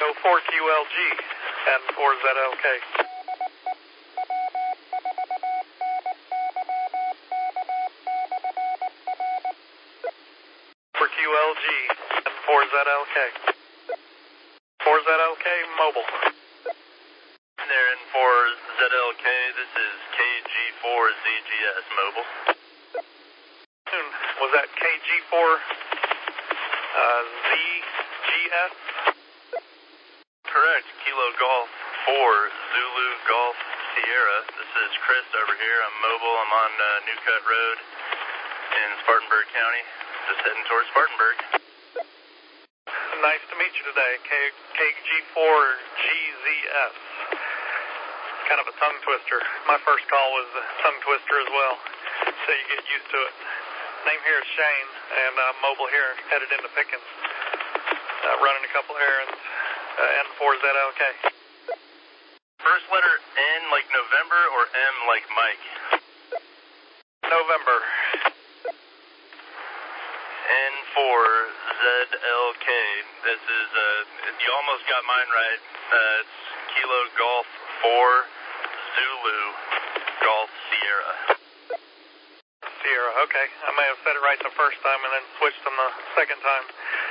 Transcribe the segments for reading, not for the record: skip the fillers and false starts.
4QLG and 4ZLK. For QLG and 4ZLK. 4ZLK mobile. There in 4ZLK, this is KG4ZGS mobile. Was that KG4 ZGS? Correct. Kilo Golf 4 Zulu Golf Sierra. This is Chris over here. I'm mobile. I'm on New Cut Road in Spartanburg County. Just heading towards Spartanburg. Nice to meet you today. KG4GZS. Kind of a tongue twister. My first call was a tongue twister as well, so you get used to it. Name here is Shane, and I'm mobile here, headed into Pickens. Running a couple errands, N4ZLK. First letter N like November or M like Mike? November. N4ZLK. This is, you almost got mine right. It's Kilo Golf 4 Zulu Golf Sierra. Sierra, okay. I may have said it right the first time and then switched them the second time.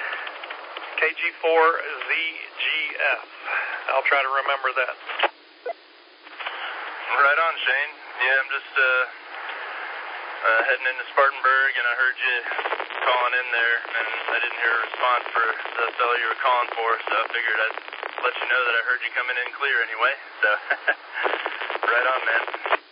KG4ZGS. I'll try to remember that. Right on, Shane. Yeah, I'm just heading into Spartanburg, and I heard you calling in there, and I didn't hear a response for the fellow you were calling for, so I figured I'd let you know that I heard you coming in clear anyway. So, right on, man.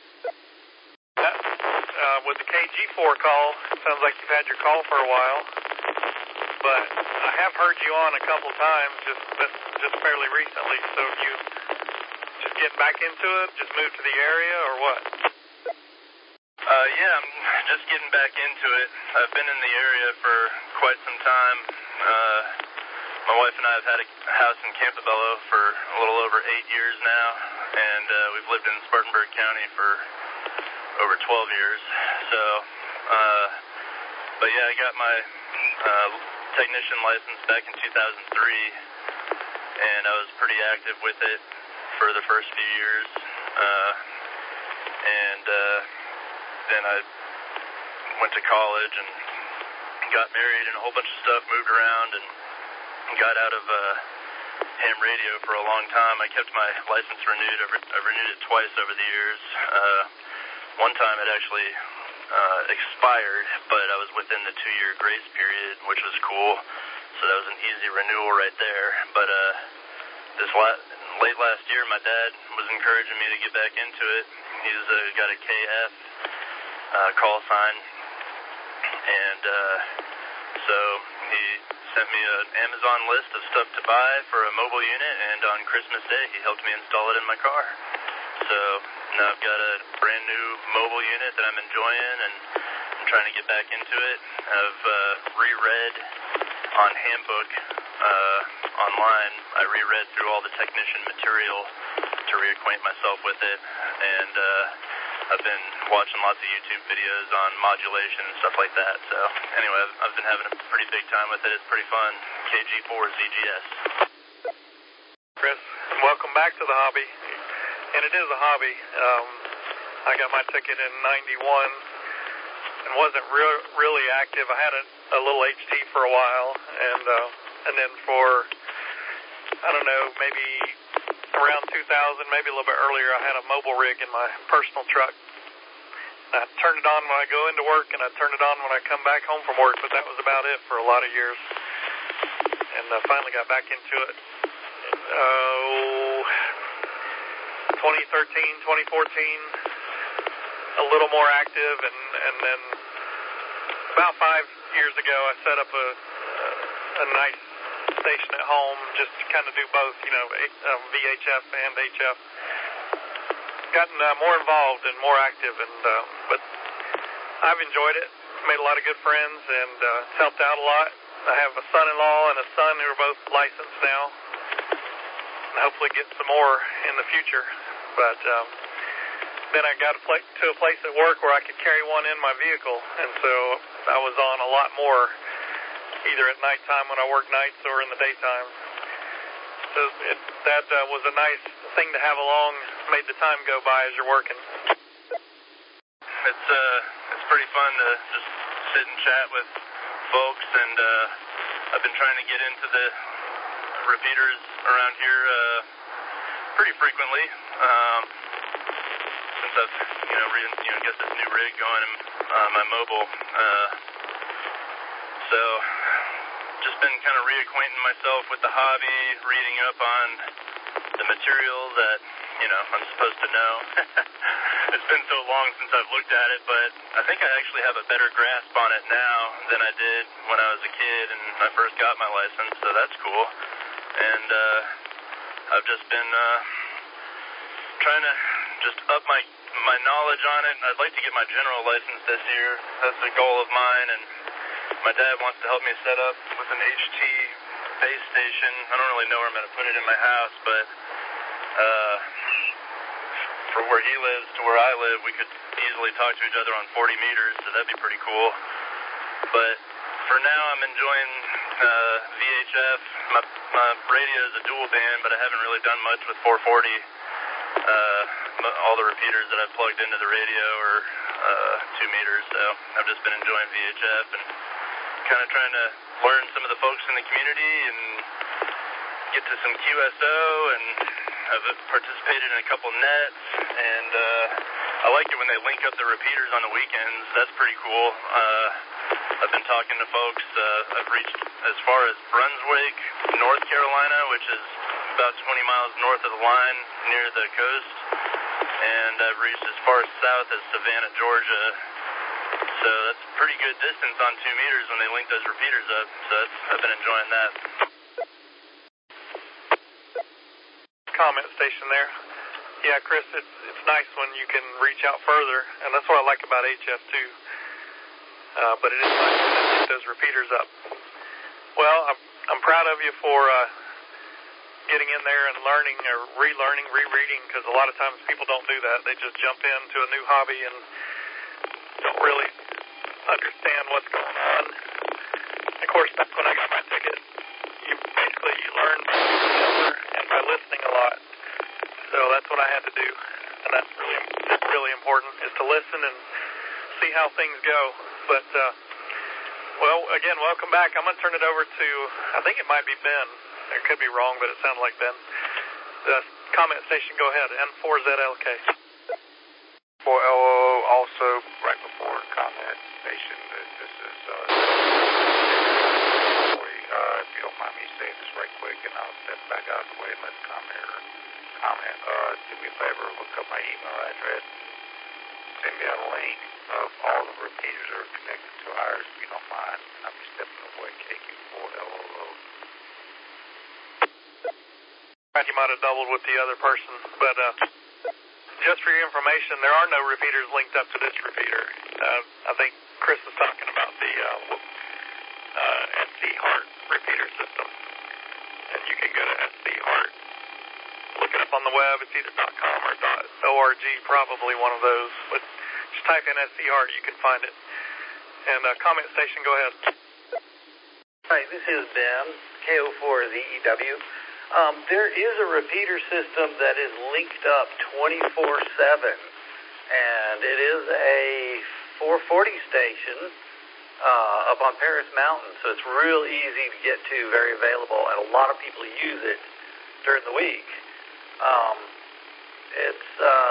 With the KG4 call, sounds like you've had your call for a while, but I have heard you on a couple times, just fairly recently. So you just getting back into it, just moved to the area, or what? Yeah, I'm just getting back into it. I've been in the area for quite some time. My wife and I have had a house in Campobello for a little over 8 years now, and we've lived in Spartanburg County for over 12 years. So, but yeah, I got my technician license back in 2003, and I was pretty active with it for the first few years. Then I went to college and got married and a whole bunch of stuff, moved around, and got out of ham radio for a long time. I kept my license renewed. I've renewed it twice over the years. One time it actually expired, but I was within the 2-year grace period, which was cool. So that was an easy renewal right there. But late last year, my dad was encouraging me to get back into it. He's got a KF call sign, and so he sent me an Amazon list of stuff to buy for a mobile unit, and on Christmas Day he helped me install it in my car. So now I've got a brand new mobile unit that I'm enjoying, and I'm trying to get back into it. I've reread on Handbook online. I reread through all the technician material to reacquaint myself with it, and I've been watching lots of YouTube videos on modulation and stuff like that. So anyway, I've been having a pretty big time with it. It's pretty fun. KG4ZGS. Chris, welcome back to the hobby. And it is a hobby. I got my ticket in 91 and wasn't really active. I had a little HT for a while, and then for, I don't know, maybe around 2000, maybe a little bit earlier, I had a mobile rig in my personal truck. I turned it on when I go into work, and I turned it on when I come back home from work, but that was about it for a lot of years. And I finally got back into it. 2013, 2014, a little more active, and then about 5 years ago, I set up a nice station at home just to kind of do both, VHF and HF. Gotten more involved and more active, but I've enjoyed it. Made a lot of good friends, and it's helped out a lot. I have a son-in-law and a son who are both licensed now, and hopefully get some more in the future. But then I got to a place at work where I could carry one in my vehicle, and so I was on a lot more, either at nighttime when I work nights or in the daytime. That was a nice thing to have along, made the time go by as you're working. It's pretty fun to just sit and chat with folks, and I've been trying to get into the repeaters around here pretty frequently since I've got this new rig going in my mobile. So just been kind of reacquainting myself with the hobby, reading up on the material that I'm supposed to know. It's been so long since I've looked at it, but I think I actually have a better grasp on it now than I did when I was a kid and I first got my license, so that's cool. And I've just been trying to just up my knowledge on it. I'd like to get my general license this year. That's a goal of mine, and my dad wants to help me set up with an HT base station. I don't really know where I'm going to put it in my house, but for where he lives to where I live, we could easily talk to each other on 40 meters, so that'd be pretty cool. But for now, I'm enjoying VHF. My radio is a dual band, but I haven't really done much with 440. All the repeaters that I've plugged into the radio are 2 meters, so I've just been enjoying VHF and kind of trying to learn some of the folks in the community and get to some QSO, and I've participated in a couple nets, and I like it when they link up the repeaters on the weekends. That's pretty cool. I've been talking to folks. I've reached as far as Brunswick, North Carolina, which is about 20 miles north of the line near the coast, and I've reached as far south as Savannah, Georgia. So that's a pretty good distance on 2 meters when they link those repeaters up. So I've been enjoying that. Comment station there. Yeah, Chris, it's nice when you can reach out further, and that's what I like about HF too. But it is nice to get those repeaters up. Well, I'm proud of you for getting in there and learning or relearning, rereading, because a lot of times people don't do that. They just jump into a new hobby and don't really understand what's going on. Of course, that's when I got my ticket. You learn by and by listening a lot. So that's what I had to do, and that's really important, is to listen and see how things go. But well, again, welcome back. I'm going to turn it over to, I think it might be Ben. It could be wrong, but it sounded like Ben. The comment station, go ahead. N4ZLK. 4LO also right before comment station. This is if you don't mind me saying this right quick, and I'll step back out of the way and let the commenter comment. Do me a favor, look up my email address, send me a link of all the repeaters that are connected to ours, if you don't mind. I'll be stepping away, KQ4LO. You might have doubled with the other person, but just for your information, there are no repeaters linked up to this repeater. I think Chris was talking about the SC Heart repeater system, and you can go to SC Heart, look it up on the web. It's either .com or .org, probably one of those, but just type in SC Heart, you can find it. And comment station, go ahead. Hi, this is Ben, KO4ZEW. There is a repeater system that is linked up 24/7, and it is a 440 station up on Paris Mountain, so it's real easy to get to, very available, and a lot of people use it during the week. It's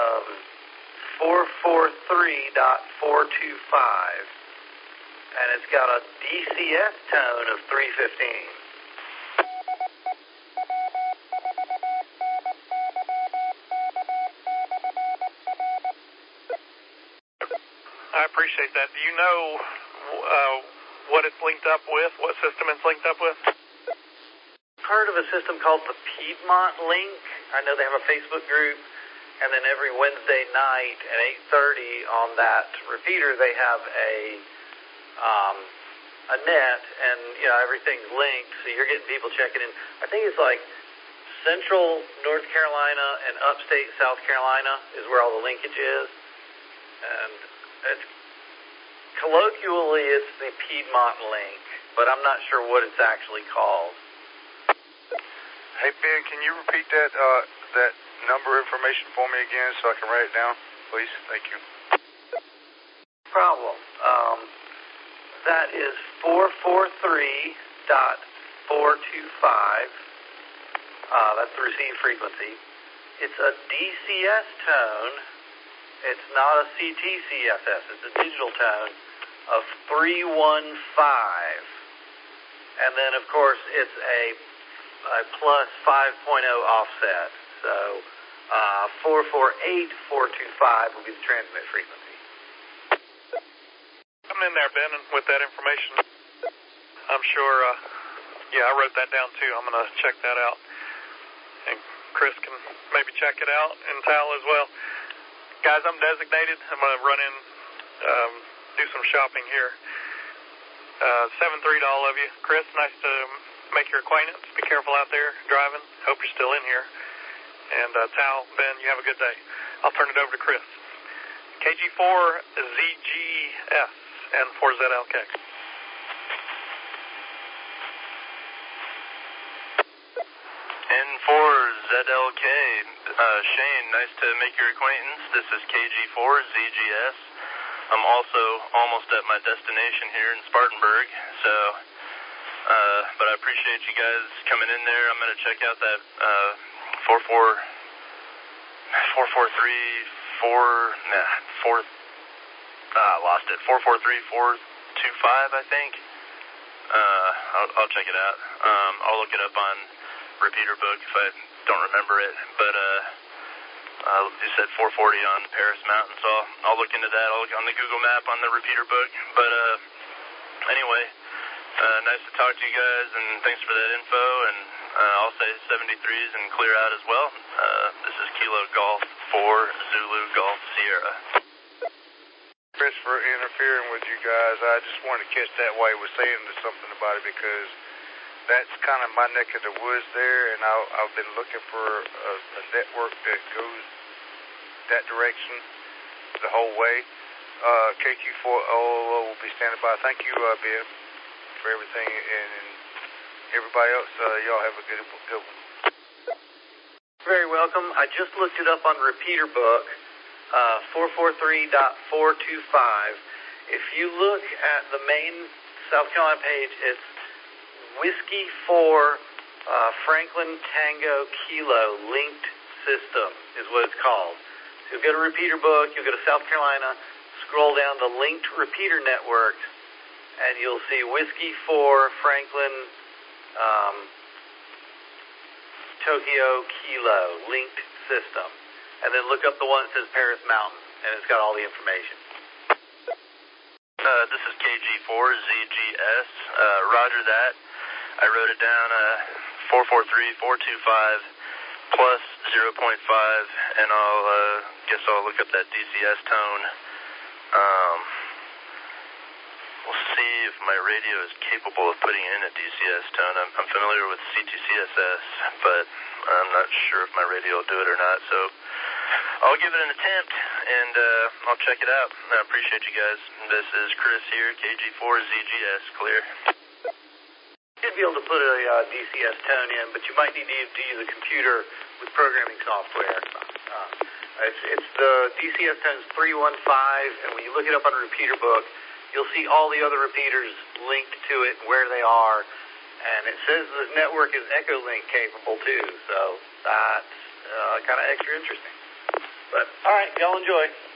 443.425, and it's got a DCS tone of 315. I appreciate that. Do you know what it's linked up with, what system it's linked up with? Part of a system called the Piedmont Link. I know they have a Facebook group, and then every Wednesday night at 8:30 on that repeater they have a net, and everything's linked, so you're getting people checking in. I think it's like central North Carolina and upstate South Carolina is where all the linkage is, and colloquially it's the Piedmont Link, but I'm not sure what it's actually called. Hey, Ben, can you repeat that number information for me again so I can write it down, please? Thank you. Problem. That is 443.425. That's the receive frequency. It's a DCS tone. It's not a CTCFS. It's a digital tone of 315. And then, of course, it's a plus 5.0 offset. So 448.425 will be the transmit frequency. I'm in there, Ben, and with that information, I'm sure, I wrote that down too. I'm going to check that out. And Chris can maybe check it out, and Tal as well. Guys, I'm designated. I'm going to run in, do some shopping here. 7-3 to all of you. Chris, nice to make your acquaintance. Be careful out there driving. Hope you're still in here. And Tal, Ben, you have a good day. I'll turn it over to Chris. KG4ZGS and 4ZLK. N4ZLK, Shane, nice to make your acquaintance. This is KG4ZGS. I'm also almost at my destination here in Spartanburg, so, but I appreciate you guys coming in there. I'm going to check out that 443.425, I think. I'll check it out. I'll look it up on Repeater Book if I don't remember it, but you said 440 on Paris Mountain, so I'll look into that. I'll look on the Google map on the Repeater Book, but anyway, nice to talk to you guys, and thanks for that info, and I'll say 73s and clear out as well. This is Kilo Golf 4 Zulu Golf Sierra. Chris, for interfering with you guys, I just wanted to catch that while he was saying something about it, because that's kind of my neck of the woods there, and I've been looking for a network that goes that direction the whole way. KQ400 will be standing by. Thank you, Ben, for everything, and everybody else, y'all have a good one. Very welcome. I just looked it up on Repeater Book, 443.425. If you look at the main South Carolina page, it's Whiskey 4 Franklin Tango Kilo linked system is what it's called. So you'll go to Repeater Book, you'll go to South Carolina, scroll down to linked repeater network, and you'll see Whiskey 4 Franklin Tokyo Kilo linked system. And then look up the one that says Paris Mountain, and it's got all the information. This is KG4ZGS. Roger that. I wrote it down, 443.425 plus 0.5, and guess I'll look up that DCS tone. We'll see if my radio is capable of putting in a DCS tone. I'm familiar with CTCSS, but I'm not sure if my radio will do it or not, so I'll give it an attempt, and I'll check it out. I appreciate you guys. This is Chris here, KG4ZGS, clear. You should be able to put a DCS tone in, but you might need to use a computer with programming software. It's the DCS tone is 315, and when you look it up on a Repeater Book, you'll see all the other repeaters linked to it and where they are, and it says the network is Echolink capable too, so that's kind of extra interesting. But all right, y'all enjoy.